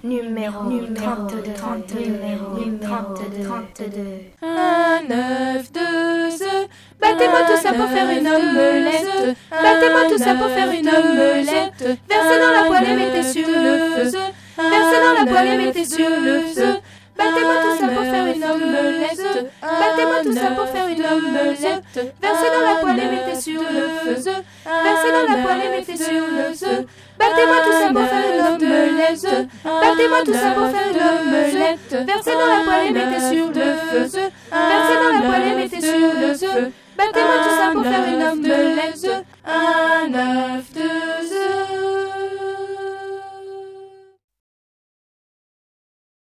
numéro 32, numéro 32. Un œuf, deux œufs, battez-moi tout ça pour faire une omelette. Battez-moi tout ça pour faire une omelette. Versez dans la poêle et mettez sur le feu. Versez dans la poêle et mettez sur le feu. Battez-moi tout ça pour faire une omelette. Battez-moi tout ça pour faire une omelette. Versez dans la poêle et mettez sur le feu. Versez dans la poêle et mettez sur le feu. Battez-moi tout ça pour faire une omelette. Battez-moi tout ça pour faire une omelette. Versez dans la poêle et mettez sur le feu. Versez dans la poêle et mettez sur le feu. Battez-moi tout ça pour faire une omelette. Un œuf, deux